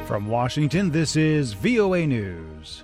From Washington, this is VOA News.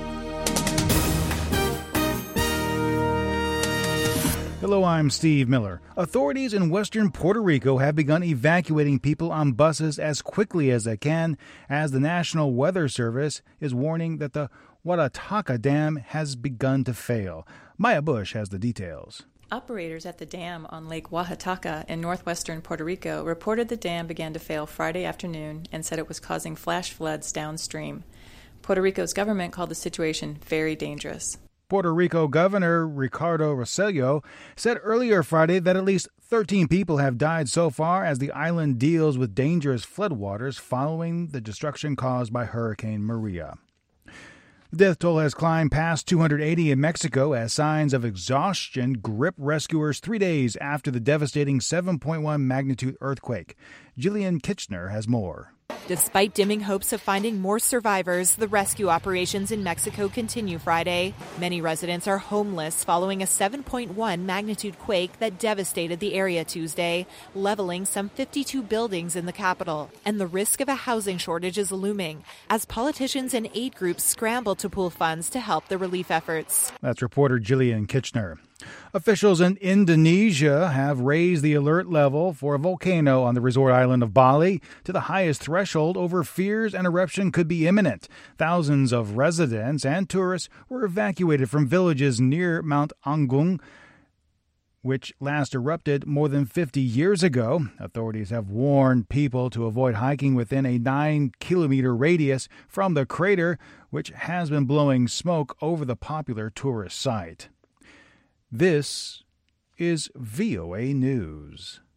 Hello, I'm Steve Miller. Authorities in western Puerto Rico have begun evacuating people on buses as quickly as they can, as the National Weather Service is warning that the Huatataca Dam has begun to fail. Maya Bush has the details. Operators at the dam on Lake Huatataca in northwestern Puerto Rico reported the dam began to fail Friday afternoon and said it was causing flash floods downstream. Puerto Rico's government called the situation very dangerous. Puerto Rico Governor Ricardo Rossello said earlier Friday that at least 13 people have died so far as the island deals with dangerous floodwaters following the destruction caused by Hurricane Maria. The death toll has climbed past 280 in Mexico as signs of exhaustion grip rescuers 3 days after the devastating 7.1 magnitude earthquake. Jillian Kitchener has more. Despite dimming hopes of finding more survivors, the rescue operations in Mexico continue Friday. Many residents are homeless following a 7.1 magnitude quake that devastated the area Tuesday, leveling some 52 buildings in the capital. And the risk of a housing shortage is looming as politicians and aid groups scramble to pool funds to help the relief efforts. That's reporter Jillian Kitchener. Officials in Indonesia have raised the alert level for a volcano on the resort island of Bali to the highest threshold over fears an eruption could be imminent. Thousands of residents and tourists were evacuated from villages near Mount Agung, which last erupted more than 50 years ago. Authorities have warned people to avoid hiking within a 9-kilometer radius from the crater, which has been blowing smoke over the popular tourist site. This is VOA News.